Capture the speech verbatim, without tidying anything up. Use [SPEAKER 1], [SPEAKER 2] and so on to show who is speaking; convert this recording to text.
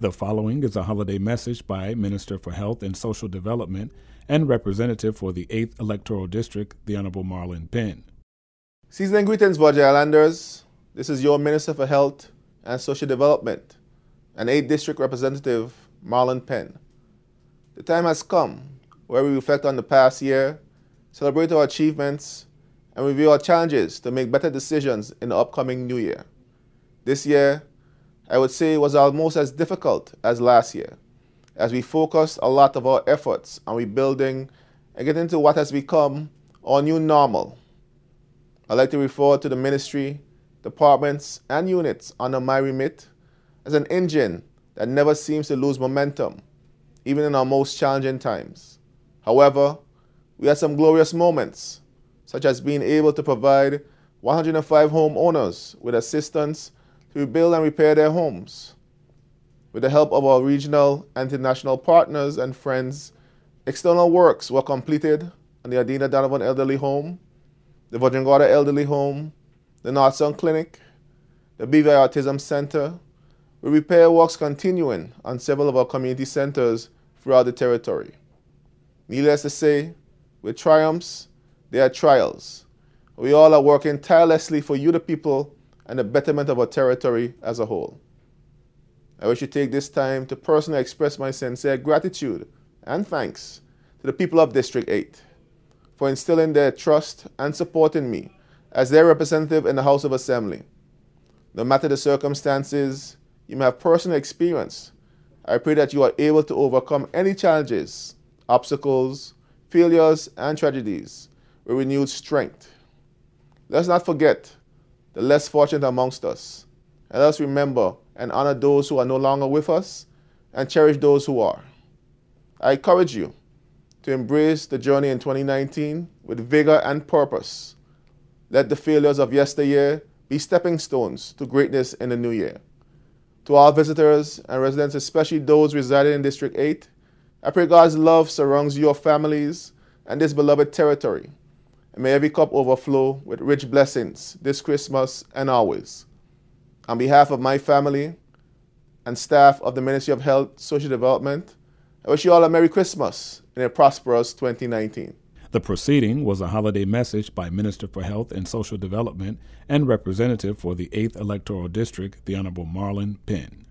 [SPEAKER 1] The following is a holiday message by Minister for Health and Social Development and Representative for the eighth Electoral District, the Honorable Marlon Penn.
[SPEAKER 2] Season greetings, Virgin Islanders. This is your Minister for Health and Social Development and eighth District Representative, Marlon Penn. The time has come where we reflect on the past year, celebrate our achievements, and review our challenges to make better decisions in the upcoming new year. This year, I would say, was almost as difficult as last year, as we focused a lot of our efforts on rebuilding and getting into what has become our new normal. I'd like to refer to the ministry, departments, and units under my remit as an engine that never seems to lose momentum, even in our most challenging times. However, we had some glorious moments, such as being able to provide one hundred five homeowners with assistance to rebuild and repair their homes. With the help of our regional and international partners and friends, external works were completed on the Adina Donovan Elderly Home, the Virgin Gorda Elderly Home, the North Sun Clinic, the B V I Autism Center, with repair works continuing on several of our community centers throughout the territory. Needless to say, with triumphs, there are trials. We all are working tirelessly for you, the people, and the betterment of our territory as a whole. I wish to take this time to personally express my sincere gratitude and thanks to the people of District eight for instilling their trust and support in me as their representative in the House of Assembly. No matter the circumstances you may have personally experienced, I pray that you are able to overcome any challenges, obstacles, failures, and tragedies with renewed strength. Let's not forget the less fortunate amongst us, and let us remember and honor those who are no longer with us and cherish those who are. I encourage you to embrace the journey in twenty nineteen with vigor and purpose. Let the failures of yesteryear be stepping stones to greatness in the new year. To our visitors and residents, especially those residing in District eight, I pray God's love surrounds your families and this beloved territory, and may every cup overflow with rich blessings this Christmas and always. On behalf of my family and staff of the Ministry of Health, Social Development, I wish you all a Merry Christmas and a prosperous twenty nineteen.
[SPEAKER 1] The proceeding was a holiday message by Minister for Health and Social Development and Representative for the eighth Electoral District, the Honorable Marlon Penn.